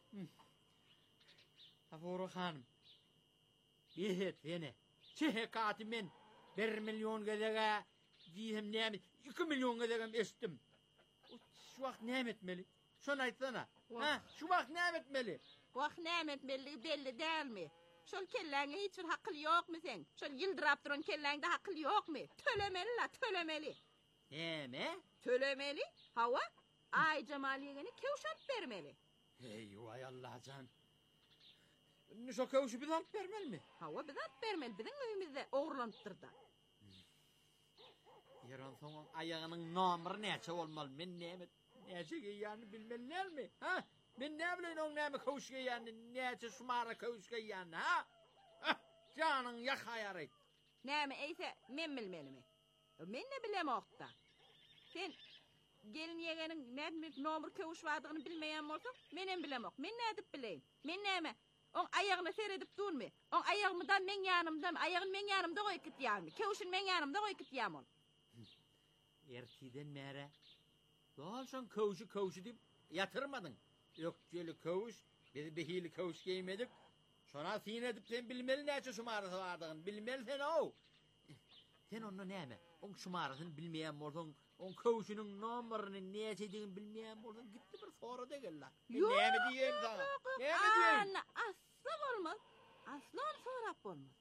Afuru hanım. Bihet yine. Çehe katimin bir milyon gedege diyem nemet. iki milyon gedegem estim. Şu vakt ne etmeli? Şunu aytsana. Ha, şu vakt ne etmeli? Vah nemet belli belli değil mi? Şol kellenge hiç bir hakkı yok mu sen? Şol yıldırap duran kellenge hakkı yok mu? Tölemeli la tölemeli. Ne mi? Tölemeli hava ay Cemaliye'ni kevşat vermeli. Hey vay Allahcan. Şu kavuşu bir alıp vermeli mi? Hava bidat vermeli bizim evimizde oğurlanıptırdı. Yaran sonra ayağının namırı neçe olmalı men nemet Nece giyanını bilmeliler mi? Ha? Ben ne bileyim onun nemi kavuşka giyanını, nece şumara kavuşka giyanını, ha? Ha? Canın yak hayarı. Nemi eyse men bilmeli mi? Men ne bilem okta. Sen gelin yegenin ne bir nomur kavuş vardığını bilmeyen olsun, menem bilem ok. Men ne edip bileyim? Men nemi? On ayağını seyredip durma. On ayağımdan men yanımdan, ayağın men yanımda koy kit yanımda. Kavuşun men yanımda koy kit yanım ol. Erkiden mere. Doğalsan kavuşu kavuşu deyip yatırmadın. Yok jöle kavuş, biz behili kavuş giymedik. Sonra sin edip sen bilmeli neçe şumarası vardığın, bilmeli sen o. Sen onu neyme? On şumarasını bilmeyen bolsun, on kavuşunun numarını neçe dediğini bilmeyen bolsun, gitti bir sonra da gel lan. Yok, neyme diyeyim sana? Yok, yok, neyme diyeyim? Anna, asla olmaz. Asla onu sorap olmaz.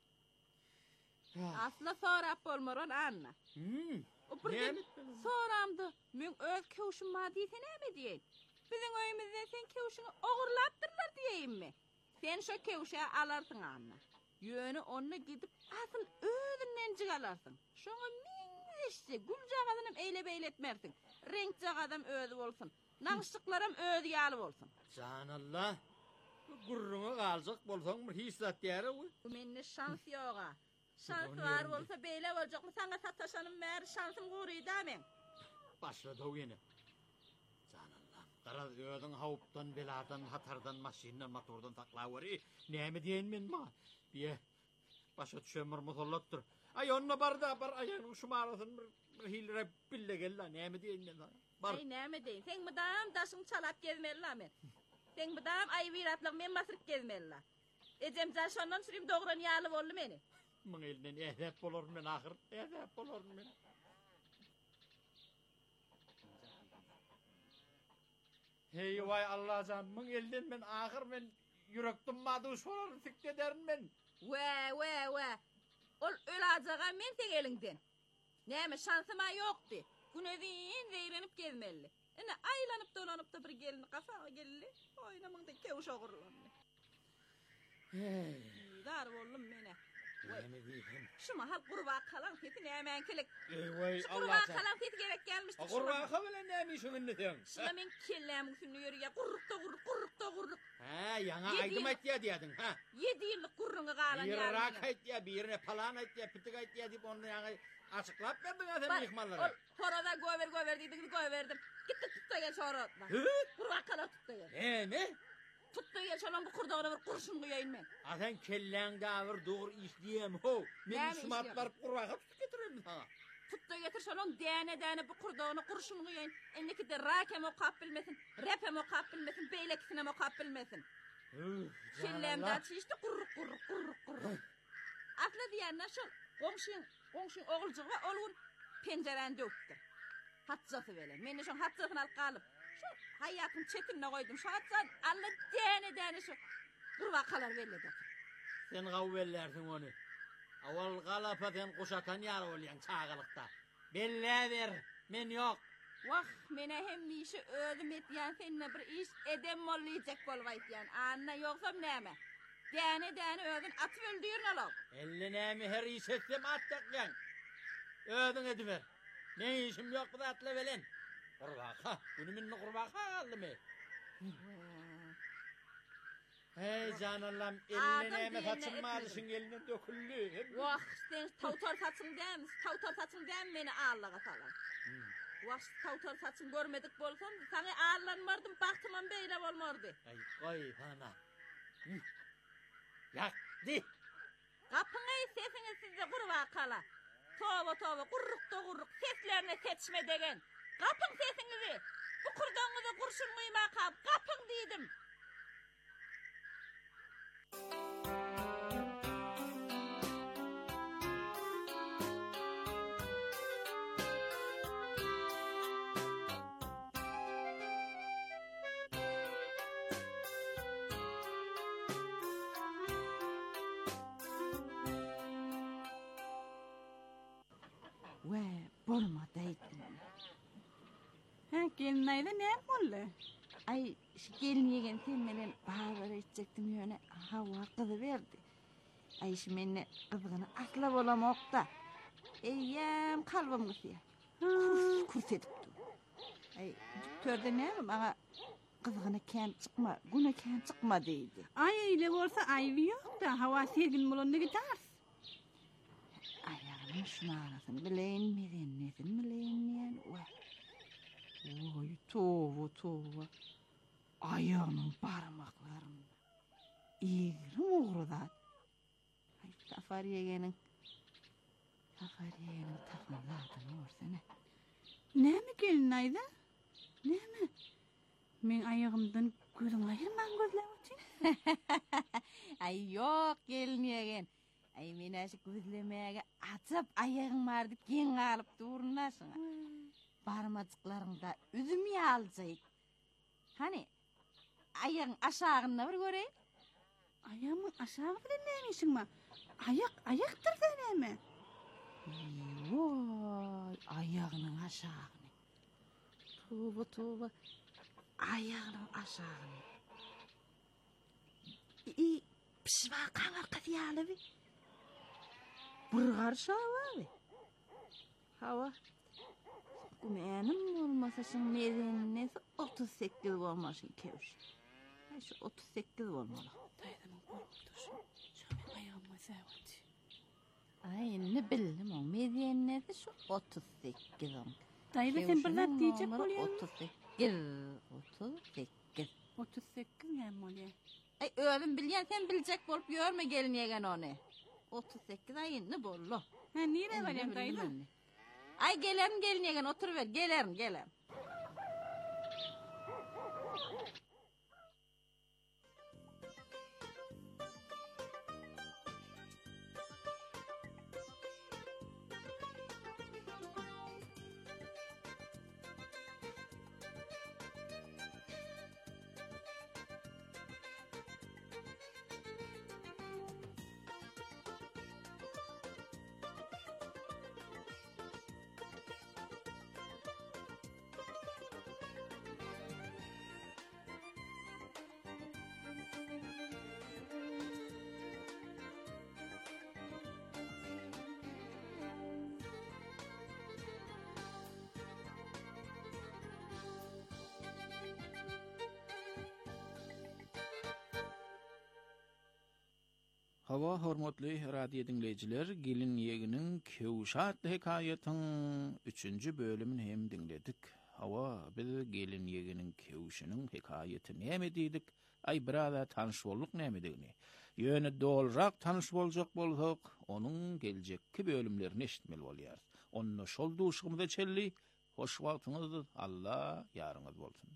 Asla sorap olmaz on Anna. Hmm. O birden soramdı. Men öz kavuşum ma diýsen näme diýen? Bizim öýümizde sen kavuşuňy ogurlapdyrlar diýeyim mi? Sen şo kavuşa alarsyň Anna. Ýöne onu gidip asyl özünden jygalarsyň. Şoňa miňişse gül jagadanam eýlep eýletmersiň. Renk jagadam özü bolsun. Naňşyklaram özü ýaly bolsun. Canallah. Gurruna galjak bolsaň bir hissat ýere bu. Bu menne şans ýoga. Şans var bolsa beýle boljakmy? Saňa sataşanyň mer şansym guryda men. Başladı o yine. Canallah. Gara öýüň hawpdan, beladan, hatardan, maşindan, motordan taklawary. Näme diýen men ma? Biye. Başa düşemir musallatdyr. Ay onna barda bar aýanyň şumarasyny bir, bir hilre bille gella. Näme diýen men? Bar. Ay näme diýen? Sen mydam daşyň çalap gezmeli men. Sen mydam ay wiratlyk men masyryp gezmeli. Ejem jaşondan sürüm dogran ýaly boldy meni. Mın elinden ehdep bolar men ahir. Ehdep bolar men. Hey vay Allah can, mın elinden men ahir men yürekdim madu sorar fikte derin men. Ve ve ve. Ol ölajaga men tek elinden. Näme şansyma ýokdy. Günedin zeyrenip gezmeli. Ene aylanyp dolanyp da bir gelini kafaga gelli. Oynamyňda kewş ogurlandy. Hey. Dar boldum mene. Näme diýdim? Şuma hal gurba kalan heti nämenkilik. Ey vay Allah Gurba can. kalan heti gerek gelmişdi. Gurba bilen näme işin indi sen? Şuna men kellem üstüne ýürüýär. Gurruk da gurruk, gurruk da gurruk. Ha, ýaňa aýdym aýtýa diýdin, ha? yedi ýyllyk gurruňy galan Bir ýaly. rak aýtýa, birine palan aýtýa, pitik aýtýa diýip onu ýaňa açyklap berdiň adam mehmanlara. Horada gower gower diýdik, gowerdim. Gitti tutda gel şoratma. Gurba kala tutda gel. Näme? Tutda gel şolan bu kurdagyna bir kurşun goýaýyn men. Asen kelläň dawr dogry işdiýem ho. Men şumat barıp gurbaga tutup getirem sana. Tutda getir şolan däne däne bu kurdagyna kurşun goýaýyn. Enniki de rakem okap bilmesin, repem okap bilmesin, beýleksinem okap bilmesin. Kellämde açyşdy gurruk gurruk gurruk gurruk. Atla diýänler şol goňşyň, goňşyň oguljagy olgun penjerende öpdi. Hatsatı bele. Meni şo hatsatyny alyp galyp, şo haýatyň çetinine goýdum. Şo hatsat alla däne däne şo gurbakalar belledi. Sen gawellersiň onu. Awal galapadan goşatan ýar bolýan çağalykda. Belläber, men ýok. Wah, mene hemmişe özüm etýän senne bir iş edem bolýajak bolýan. Anna ýoksam näme? Däne däne özün atyp öldürýän alap. Elle näme her iş etsem atdakyan. Ödün ediver. Ne işim yok bu da atla velen. Gurbaka, bunu minni gurbaka aldım. Hey canallam, eline näme saçılmadysın, eline döküldü. Wah, sen tawtar saçyň dämis, tawtar saçyň däm meni Allaha salar. Wah, tawtar saçyň görmedik bolsam, saňa allanmardym, baktymam beýle bolmardy. Ay, goý bana. Yak, di. Kapıňa sesiňiz sizde gurbakala. Toba toba, gurruk da gurruk, seslerine seçme degen. Kapın sesinizi, bu kurdaňyzy kurşun mıyma kap, kapın diýdim. Ve bolmadı aytdım. Ha, gelin ayda ne bolla? Ay, şu gelin yegen sen menen bağlar etjekdim ýöne hawa kızı verdi. Ay, şu menne kızgyny asla bolamok da. Eýem kalbym gysýar. Kurs kurs edipdi. Ay, törde ne bana kızgına kem çıkma, güne kem çıkma deydi. Ay öyle olsa ayvi yok da hava sergin bolonda gideriz. Ayağımın şunu arasın, bileyin meden nesin, bileyin oy, tova tova. Ayağımın parmaklarım. İğrim uğrudat. Ay, safar yegenin. Safar yegenin takmalardan orsana. Ne mi gelin ayda? Ne mi? Men ayağımdan gözüm ayırman gözler için. Ay yok gelin yegen. Ay men aşı gözlemeye atıp ayağın vardı gen alıp durunasın. Parmacıklarında üzüm yalcaydı. Hani ayağın aşağına bir göreyim. Ayağımın aşağı bile neymişsin ma? Ayak, ayaktır da ne mi? Vay, ayağının aşağına. Tuğba tuğba. Ayağının aşağına. İyi, pişva kanar kadiyalı bir. Burgar şava bir. Hava. Benim olmasa şun medeniyeti otuz sekiz olmasın kevş. Ay şu otuz sekiz olmalı. Dayımın korkutuşu. Şöyle ayağıma sevdi. Ay ne bildim o medeniyeti şu otuz sekiz olmalı. Dayı sen bir zat diyecek oluyor. otuz sekiz. otuz sekiz. otuz sekiz ne oluyor? Ay öğren bilyen sen bilecek bolup görme gelin yegen onu. otuz sekiz ay ne bollu. Ha nire varayım dayı? Ay gelerim gelin yegen oturuver gelerim gelerim. Hava hormatly radio dinleyijiler, gelin yeginin Kewşat hekayetin üçüncü bölümini hem dinledik. Hava biz gelin yeginin Kewşinin hekayetini näme diýdik? Ay birada tanış bolduk näme diýini. Ýöne dolrak tanış boljak bolsak, onun geljekki bölümlerini eşitmeli bolýar. Onu şol duşgymyza çelli, hoş wagtyňyz Allah ýaryňyz bolsun.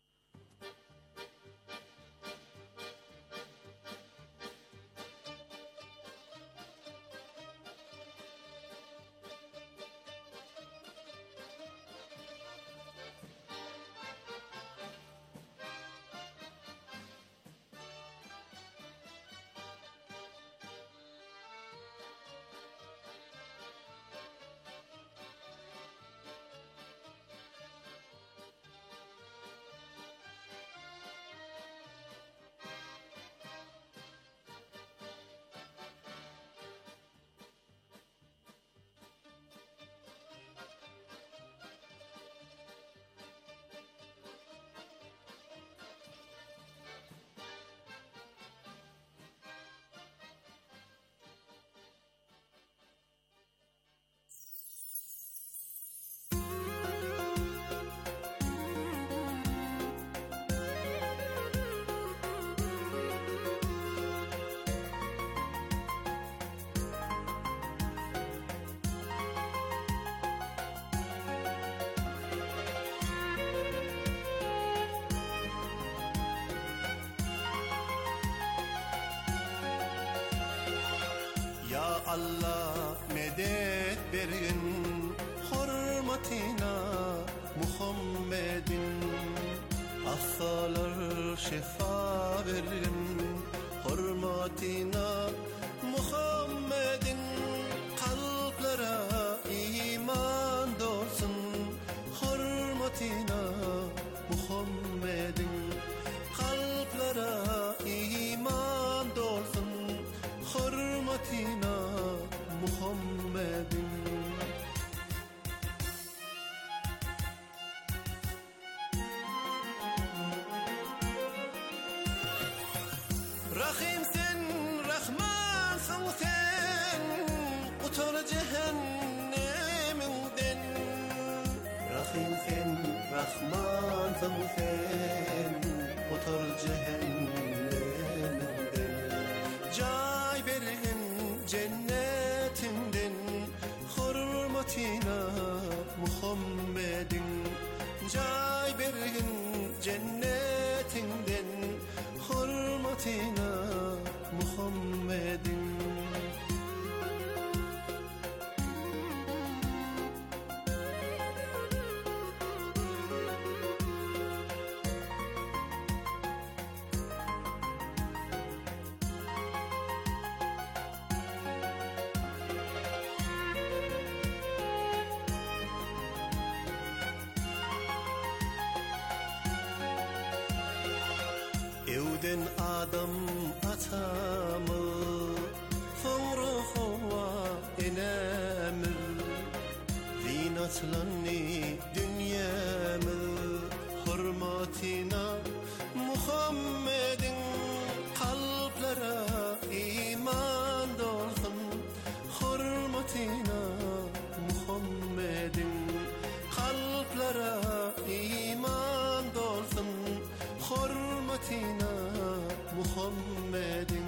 Allah medet bergin hurmatina Muhammedin hastalar şifa bergin hurmatina Muhammedin kalplara iman dolsun hurmatina Muhammedin kalplara iman dolsun hurmatina Muhammedin Muhammed'in jay bergin cennetinden hurmatina Muhammed'in Evden adam atamı Sonra hova enemir Vinatlanni dünyamı Hurmatina Muhammed'in kalplara iman dolsun Hurmatina Muhammed'in kalplara iman dolsun Hurmatina Muhammed'in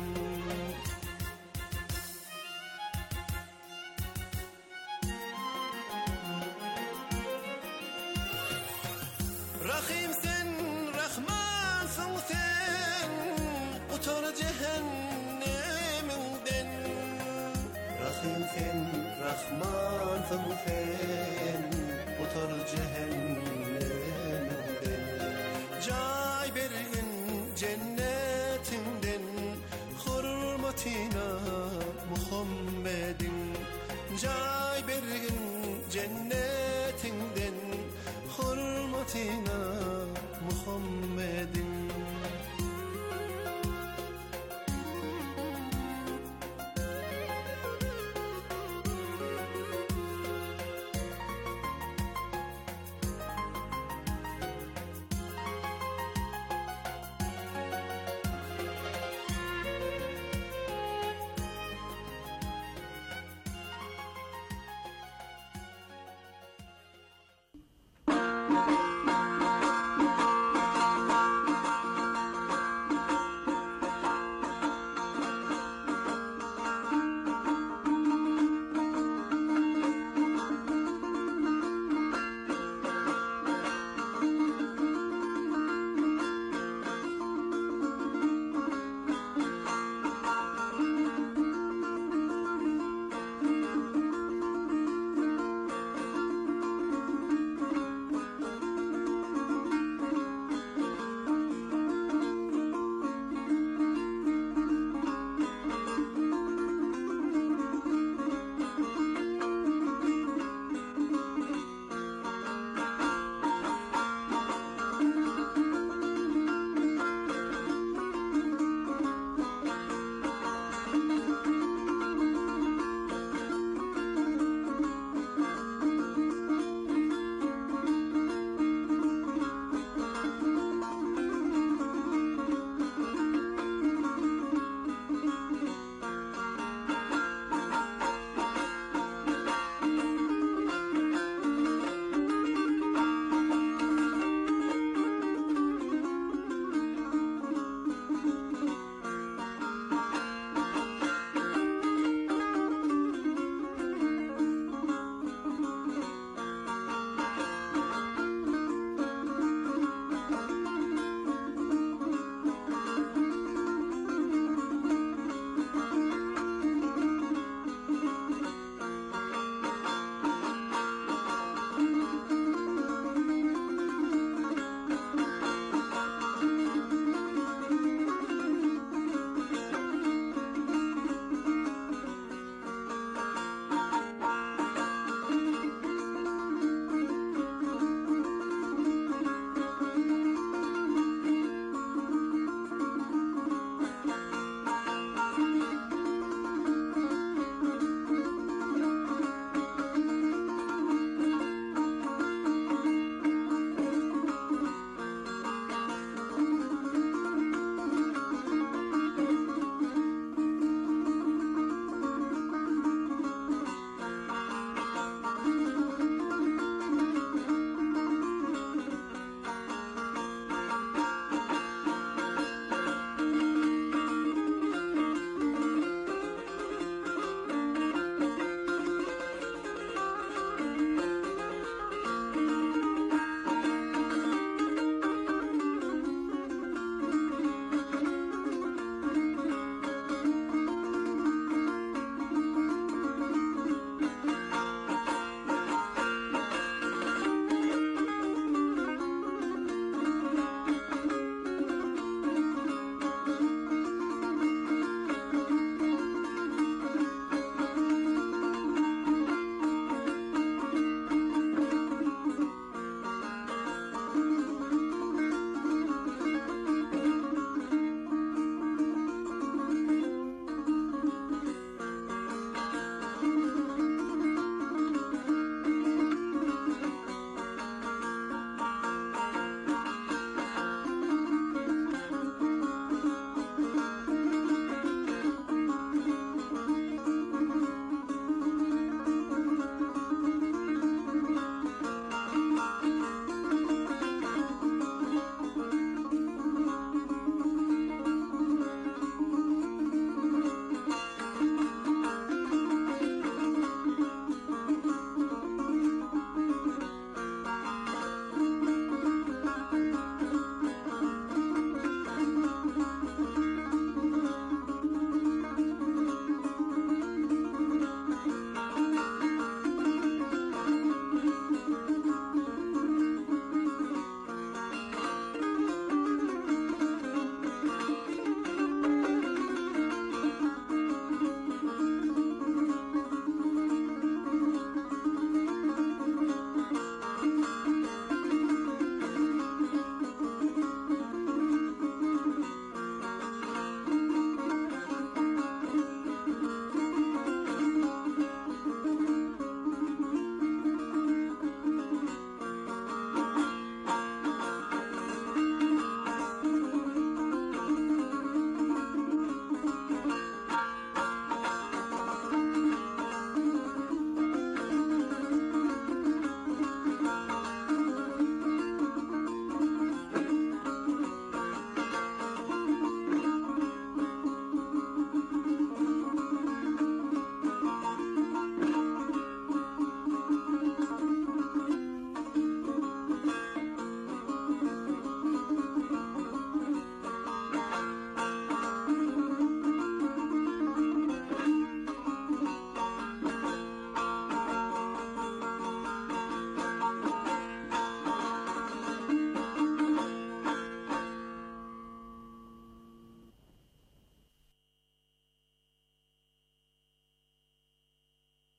Rahim sen, Rahmansın sen Utar cehenneminden Rahim sen, Rahmansın sen Utar cehenneminden Jay bergin cennetinden Hurmatina Muhammed'in Jay bergin cennetinden Hurmatina Muhammed'in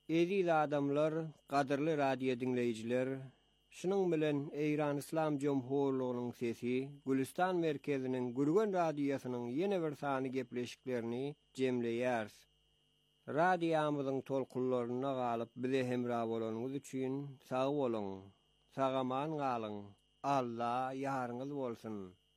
Eziz adamlar, qadırly radio dinleyijiler, şunun bilen Eýran Islam Jomhurlygynyň sesi Gülistan merkeziniň Gürgen radiosynyň ýene bir sany gepleşiklerini jemleýär. Radiýamyzyň tolkunlaryna galyp bize hemra bolanyňyz üçin sag bolun, sagaman galyň. Allah ýaryňyz bolsun.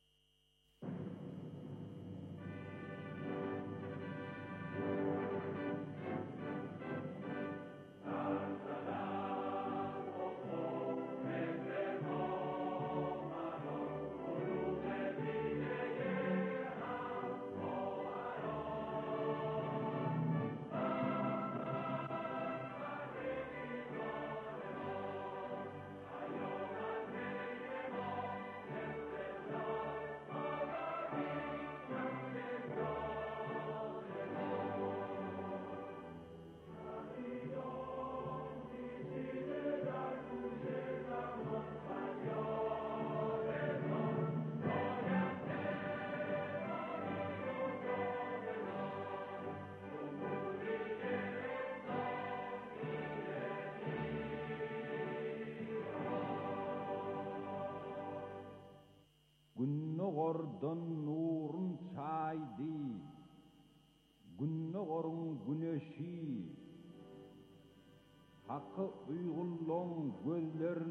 Günnogordan nurun çaydi, günnogorun güneşi, hakkı uygulluğun gözlerini